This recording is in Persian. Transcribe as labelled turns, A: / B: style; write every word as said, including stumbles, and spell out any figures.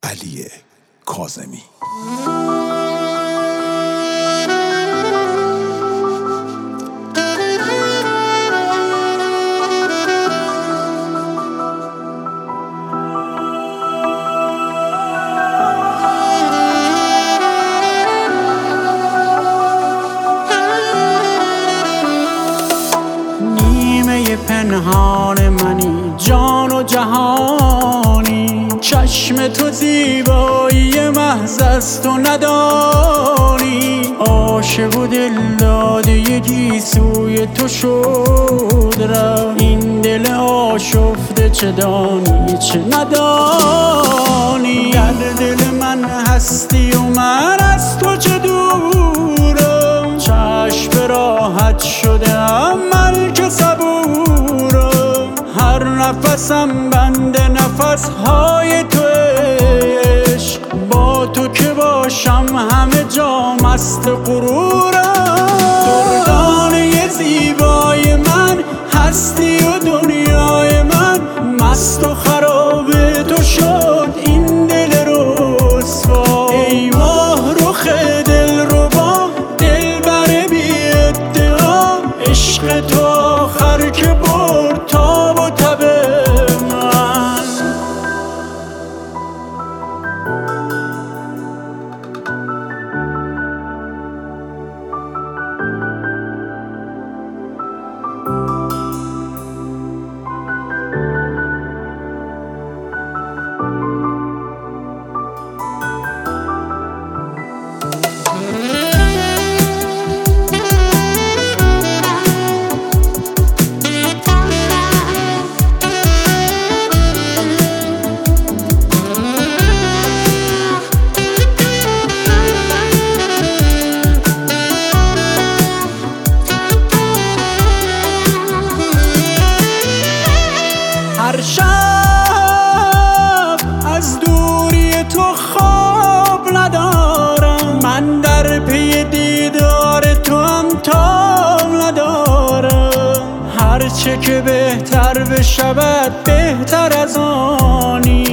A: علی کاظمی.
B: پنهان منی، جان و جهانی، چشم تو زیبایی محض است و ندانی. عاشق و دل داده گیسوی تو شد رفت، این دل آشفته چه دانی چه ندانی. در دل من هستی و من از تو چه دورم، چشم راحت شده ام ملک صبورم. هر نفسم بند نفسهای تو عشق، با تو که باشم همه جا مست غرورم. دردانه زیبای من هستی و دنیای من، مست و خراب تو شد این دل رسوا. ای ماه رخ دلربا، دلبر بی ادعا، عشق تو آخر که برد تاب و تب من. هر شب از دوری تو خواب ندارم، من در پی دیدار تو هم تاب ندارم. هرچه که بهتر بشود بهتر از آنی،